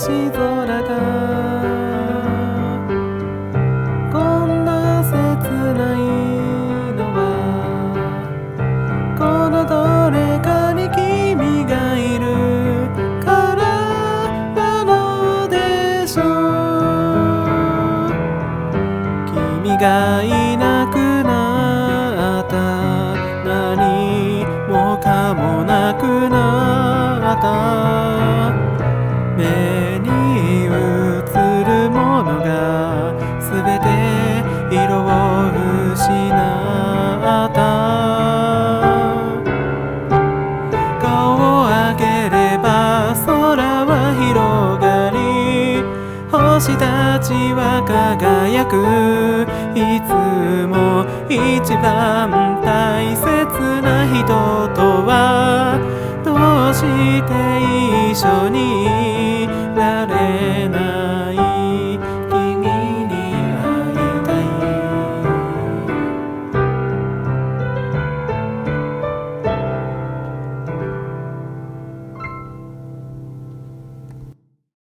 星空がこんな切ないのはこのどれかに君がいるからなのでしょう。君がいなくなった何もかもなくなった目に映るものがすべて色を失った顔を上げれば空は広がり星たちは輝くいつも一番大切な人とはどうして一緒にいられない